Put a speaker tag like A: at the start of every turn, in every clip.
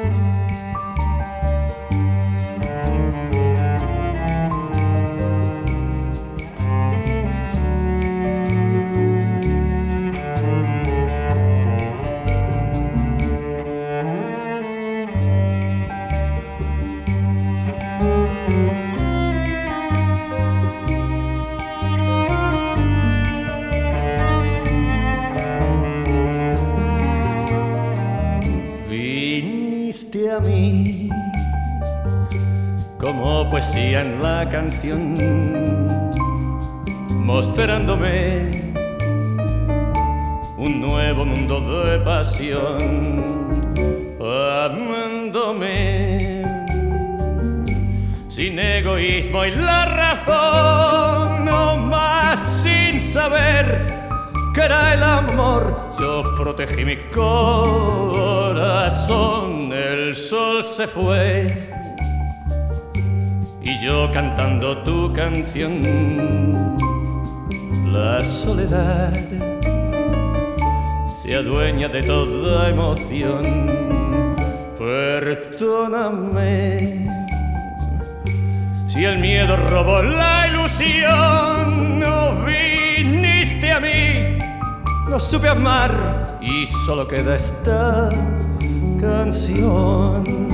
A: Viniste a mí como poesía en la canción, mostrándome un nuevo mundo de pasión, amándome sin egoísmo y la razón, no más sin saber que era el amor. Yo protegí mi corazón, el sol se fue y yo cantando tu canción. La soledad se adueña de toda emoción. Perdóname si el miedo robó la ilusión. No viniste a mí, no supe amar y solo queda esta canción.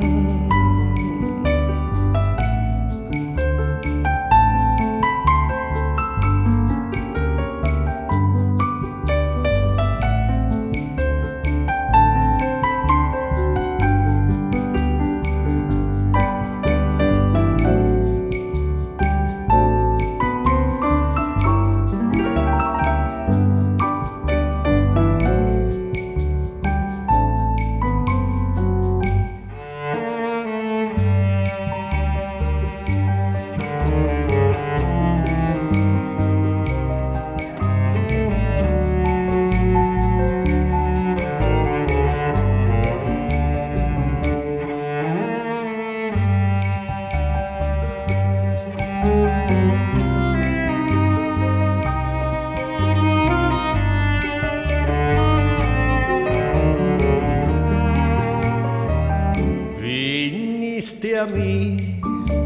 A: Viniste a mí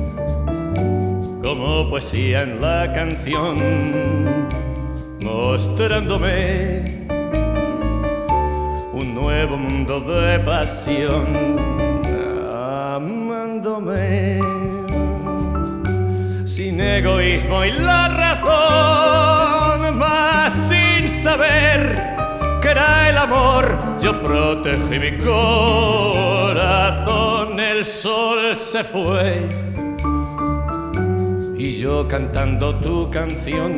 A: como poesía en la canción, mostrándome un nuevo mundo de pasión, amándome sin egoísmo y la razón, mas sin saber que era el amor. Yo protegí mi corazón, el sol se fue y yo cantando tu canción.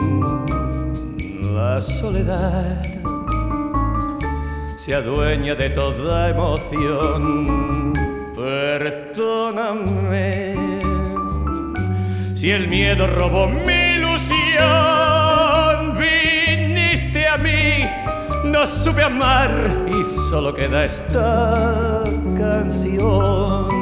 A: La soledad se adueña de toda emoción. Perdóname si el miedo robó mi ilusión. Viniste a mí, no supe amar y solo queda esta canción.